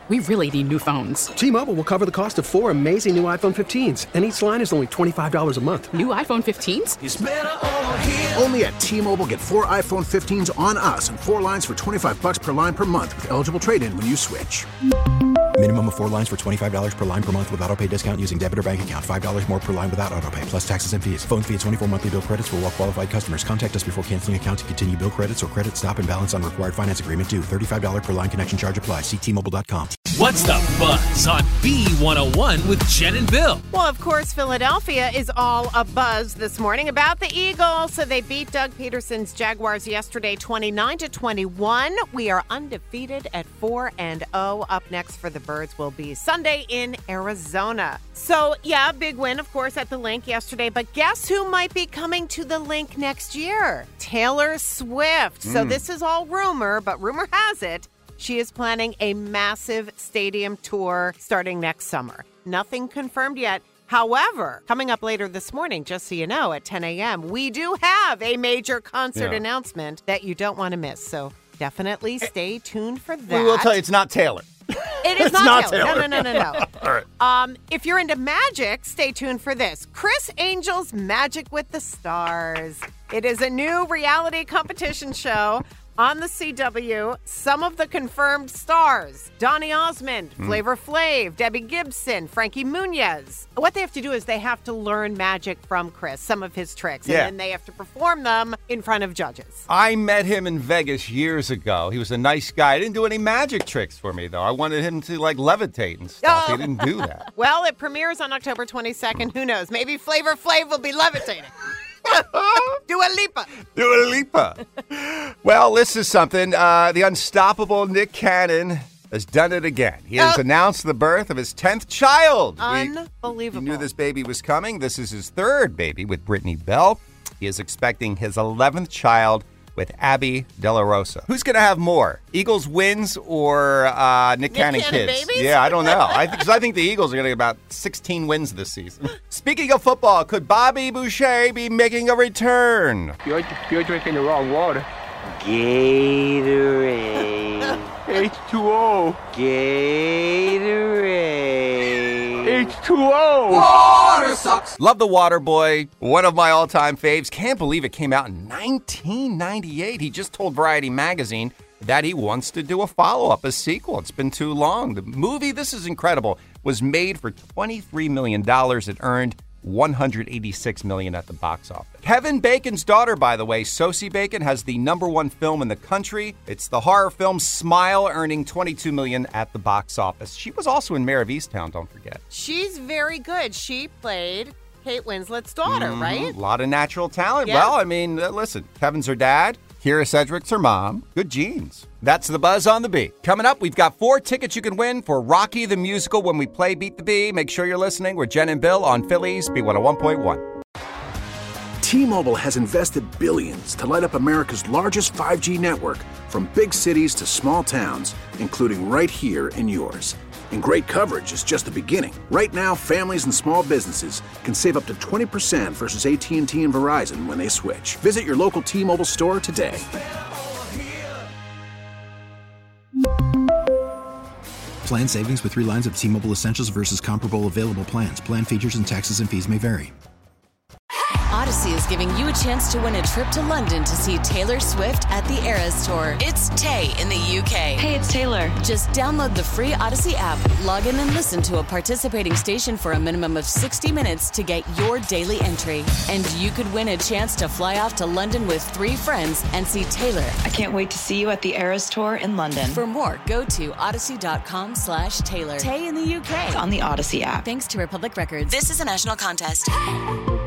We really need new phones. T-Mobile will cover the cost of 4 amazing new iPhone 15s, and each line is only $25 a month. New iPhone 15s? It's better over here. Only at T-Mobile, get 4 iPhone 15s on us and 4 lines for $25 per line per month with eligible trade-in when you switch. Minimum of 4 lines for $25 per line per month with autopay discount using debit or bank account. $5 more per line without autopay, plus taxes and fees. Phone fee at 24 monthly bill credits for well-qualified customers. Contact us before canceling account to continue bill credits or credit stop and balance on required finance agreement due. $35 per line connection charge applies. See T-Mobile.com. What's the buzz on B101 with Jen and Bill? Well, of course, Philadelphia is all abuzz this morning about the Eagles. So they beat Doug Peterson's Jaguars yesterday 29-21. We are undefeated at 4-0. Up next for the Birds will be Sunday in Arizona. So, yeah, big win, of course, at the Link yesterday. But guess who might be coming to the Link next year? Taylor Swift. So this is all rumor, but rumor has it she is planning a massive stadium tour starting next summer. Nothing confirmed yet. However, coming up later this morning, just so you know, at 10 a.m., we do have a major concert announcement that you don't want to miss. So definitely stay tuned for that. We will tell you it's not Taylor. It is not Taylor. Taylor. No. All right. If you're into magic, stay tuned for this. Chris Angel's Magic with the Stars. It is a new reality competition show on the CW. Some of the confirmed stars: Donny Osmond, Flavor Flav, Debbie Gibson, Frankie Muniz. What they have to do is they have to learn magic from Chris, some of his tricks, and then they have to perform them in front of judges. I met him in Vegas years ago. He was a nice guy. He didn't do any magic tricks for me, though. I wanted him to, levitate and stuff. He didn't do that. Well, it premieres on October 22nd. Who knows? Maybe Flavor Flav will be levitating. Dua Lipa. Well, this is something. The unstoppable Nick Cannon has done it again. He has announced the birth of his 10th child. Unbelievable. We knew this baby was coming. This is his third baby with Brittany Bell. He is expecting his 11th child with Abby De La Rosa. Who's going to have more, Eagles wins or Nick Cannon kids? Babies? Yeah, I don't know. I think the Eagles are going to get about 16 wins this season. Speaking of football, could Bobby Boucher be making a return? You're drinking the wrong water. Gatorade. H2O. Gatorade. H2O. Water sucks. Love The Water Boy, one of my all-time faves. Can't believe it came out in 1998. He just told Variety Magazine that he wants to do a follow-up, a sequel. It's been too long. The movie, this is incredible, was made for $23 million. It earned $186 million at the box office. Kevin Bacon's daughter, by the way, Sosie Bacon, has the #1 film in the country. It's the horror film Smile, earning $22 million at the box office. She was also in Mare of Easttown, don't forget. She's very good. She played Kate Winslet's daughter, right? A lot of natural talent. Yeah. Well, I mean, listen, Kevin's her dad. Kira Sedgwick's her mom. Good genes. That's the buzz on the Bee. Coming up, we've got 4 tickets you can win for Rocky the Musical when we play Beat the Bee. Make sure you're listening. We're Jen and Bill on Phillies B101.1. T-Mobile has invested billions to light up America's largest 5G network, from big cities to small towns, including right here in yours. And great coverage is just the beginning. Right now, families and small businesses can save up to 20% versus AT&T and Verizon when they switch. Visit your local T-Mobile store today. Plan savings with 3 lines of T-Mobile Essentials versus comparable available plans. Plan features and taxes and fees may vary. Odyssey is giving you a chance to win a trip to London to see Taylor Swift at the Eras Tour. It's Tay in the UK. Hey, it's Taylor. Just download the free Odyssey app, log in and listen to a participating station for a minimum of 60 minutes to get your daily entry. And you could win a chance to fly off to London with 3 friends and see Taylor. I can't wait to see you at the Eras Tour in London. For more, go to odyssey.com/Taylor. Tay in the UK. It's on the Odyssey app. Thanks to Republic Records. This is a national contest.